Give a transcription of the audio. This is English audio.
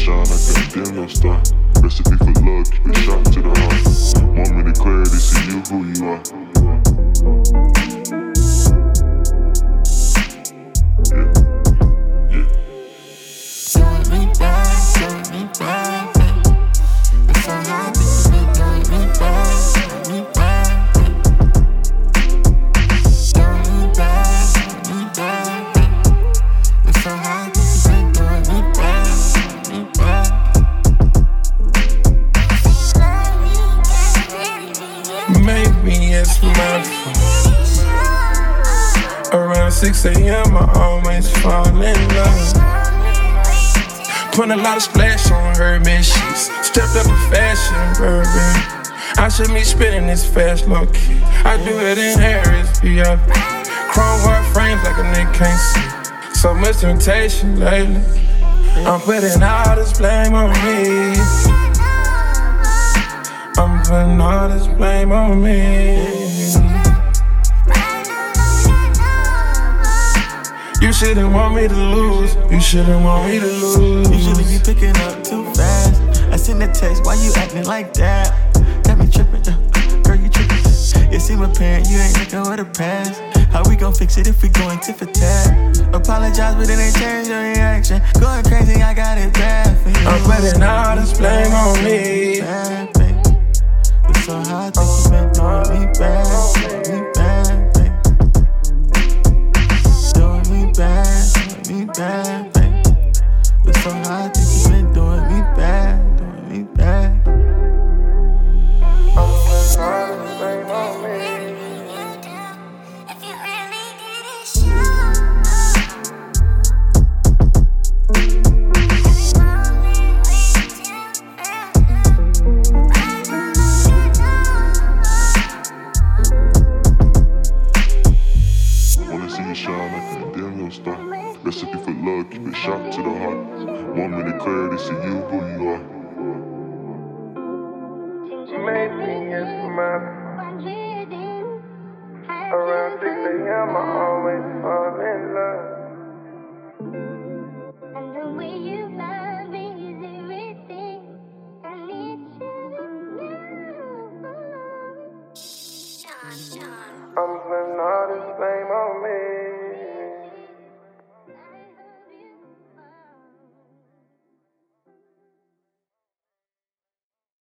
shine like a dim no star. Recipe for love, keep it sharp to the heart. 1 minute clarity, see you who you are. Doing me bad, doing me bad, babe. It's so hard that you've been doing me bad, doing me bad, babe. Doing me bad, babe. It's so hard that you've been doing me bad, doing me bad. Maybe it's my fault. Around 6 a.m. I always fall in love. Put a lot of splash on her bed sheets. Stepped up in fashion, bourbon. I should be spinning this fast, low key. I do it in Harris, yeah. Chrome heart frames like a nigga can't see. So much temptation lately. I'm putting all this blame on me. I'm putting all this blame on me. You shouldn't want me to lose. You shouldn't want me to lose. Usually be picking up too fast. I send a text, why you acting like that? Got me tripping, girl, you tripping. It seem apparent you ain't looking with a past. How we gon' fix it if we going tit for tat? Apologize, but it ain't change your reaction. Going crazy, I got it bad for you. I'm putting all this blame on me. Bad, babe. But so hard that you been doing me bad, doing me bad, babe. Doing me bad, babe. But so hard that you been doing me bad, doing me bad. I'm putting all this blame on me. Wanna see you shine like a dim no star. Recipe for love, keep it sharp to the heart. 1 minute clarity, see you who you are. Maybe it's my around 6 a.m. I always fall in love. And the way you love me is everything. I need you now. Sean.